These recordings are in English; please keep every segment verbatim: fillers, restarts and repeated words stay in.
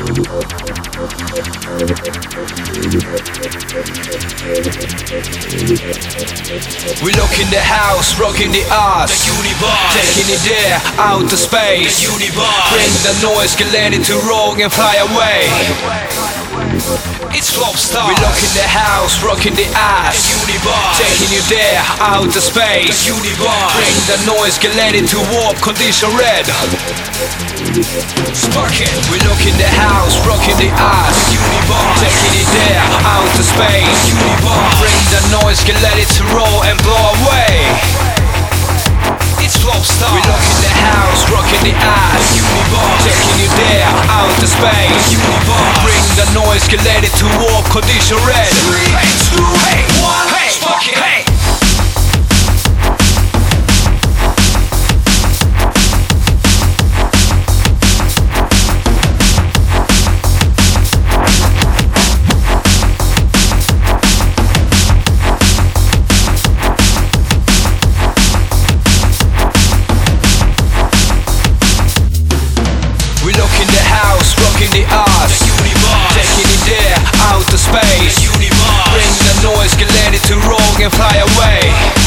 We look in the house, rocking the ass, the Universe, taking it there, out to space, the Universe. Bring the noise, get let it to roll and fly away. It's Flopstar. We look in the house, rocking the ass, the Universe, taking you there, out to space, the Universe. Bring the noise, get let it to warp, condition red. Sparking. We look in the house, rocking the ass, the Universe, taking it there, out to space, the Universe. Bring the noise, get let it to roll and blow away. It's Flopstar. We look in the house, rocking the ass, the Universe, taking you there, out to space, the Universe. Bring the noise, get let it to warp, condition red. Three, two, one, hey, sparking, hey. Rocking the ass, the Universe, taking it there, out to space, the Universe. Bring the noise, get let it to roll and fly away.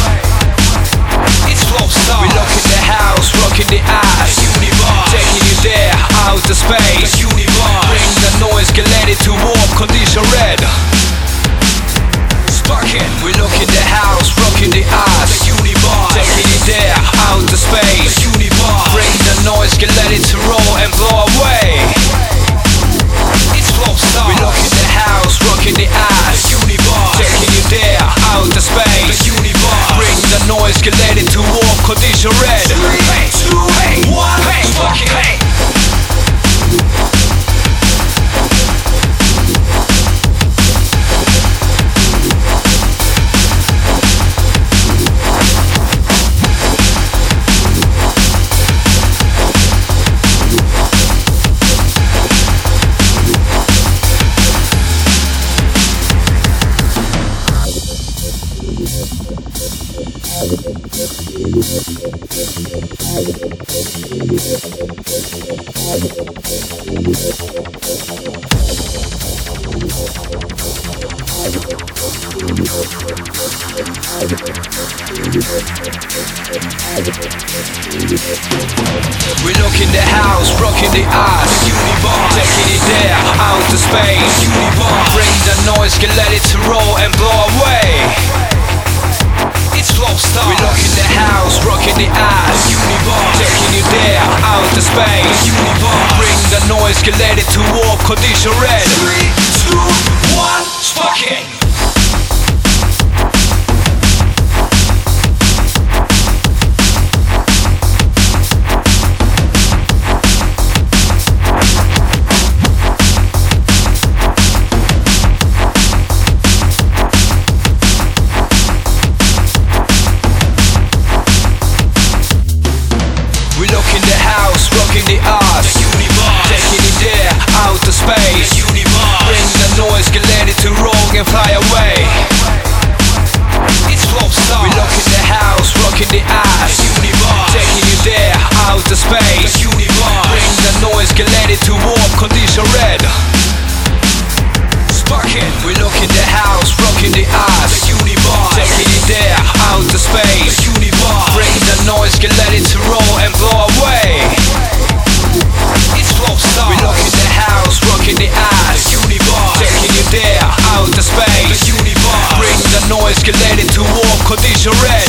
It's Flopstar. We look in the house, rocking the ass, the Universe, taking it there, out to space, the Universe. Bring the noise, get let it to warp, condition red. Sparking. We look in the house, rocking the ass, the Universe, taking it there, out to space, the Universe. Bring the noise, get let it to roll and blow away. It's Flopstar. We look in the house, rocking the ass, the Universe, taking you there, out to space, the Universe. Bring the noise, get let it to warp, condition red. Three, two, one, hey, sparking, hey. We look in the house, rocking the ass, the Universe, taking it there, out to space, the Universe. Bring the noise, get let it to roll and blow away. It's Flopstar. We look in the house, rocking the ass, the Universe, taking you there, out to space, the Universe. Bring the noise, get let it to warp, condition red. Three, two, one, sparking. Rocking the ass, the Universe, taking it there, out to space, the Universe. Bring the noise, get let it to roll and fly away. It's Flopstar. We look in the house, rocking the ass, the Universe, taking it there, out to space, the Universe. Bring the noise, get let it to warp, condition red. Sparking. We look in the house, rocking the ass, the Universe, taking it there, out to space, the Universe. Bring the noise, get let it to roll and blow away. It's Flopstar. We look in the house, rocking the ass, the Universe, taking it there, out to space, the Universe. Bring the noise, get let it to warp, condition red.